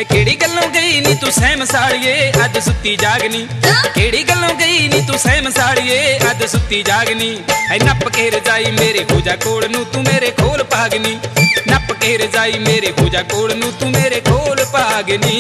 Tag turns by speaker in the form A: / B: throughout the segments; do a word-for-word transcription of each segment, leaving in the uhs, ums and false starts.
A: है केड़ी गल्लों गई नी तू सहम साड़िए अज सुती जागनी केड़ी गल्लों गई नी तू सहम साड़िए अज सुती जागनी है नप के रजाई मेरे पूजा कोड़ नू तू मेरे खोल पागनी नप के रजाई मेरे पूजा कोड़ नू तू मेरे खोल पागनी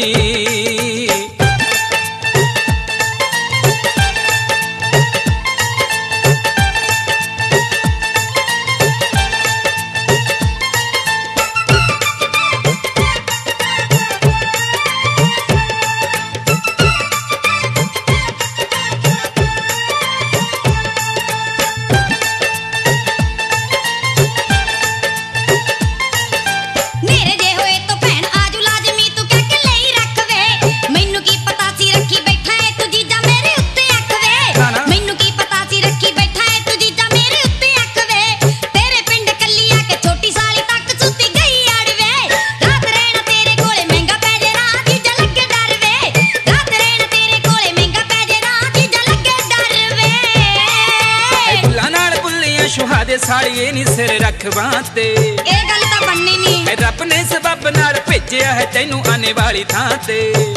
A: सुहादे साड़िए नी सिर रख बांते
B: ए गल तां बननी नी
A: रब ने सबब नाल भेजिया है तैनू आने वाली थां ते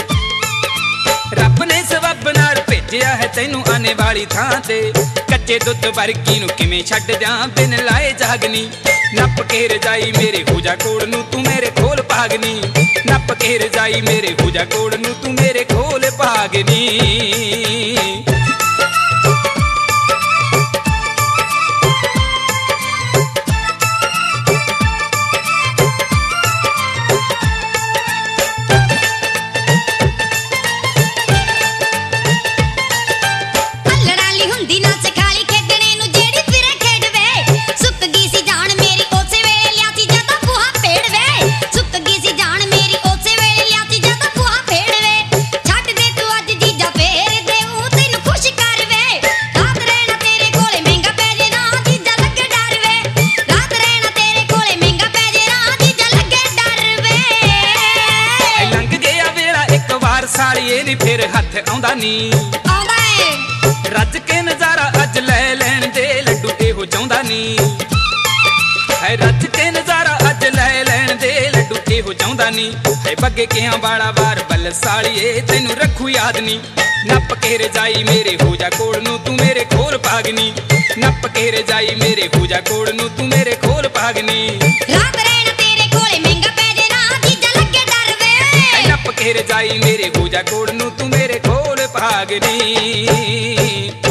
A: रब ने सबब नाल भेजिया है तैनू आने वाली थां ते कच्चे दुध वर्गी नू किवें छड्ड जां बिन लाए जागनी नप के रजाई मेरे पूजा कोड़ नू तू मेरे खोल पागनी नप के रजाई मेरे पूजा कोड़ नू तू मेरे खोल पागनी साड़िए नी फिर हथ आउंदा नी
B: आउंदा ए
A: रज के नजारा अज ले लैण दे लड्डू एहो चाहुंदा नी है रज के नजारा अज ले लैण दे लड्डू एहो चाहुंदा नी है बगे कियां बाड़ा बार बल साड़िए तैनू रखू याद नी नप के रजाई मेरे पूजा कोड़ नू तू मेरे खोल पागनी नप के रजाई मेरे पूजा कोड़ नू तू मेरे खोल पागनी
B: रात रहना तेरे कोले महंगा पै जे ना जीजा लगे डर वे
A: नप के रजाई मेरे पूजा कोड़ नू तू मेरे खोल पागनी।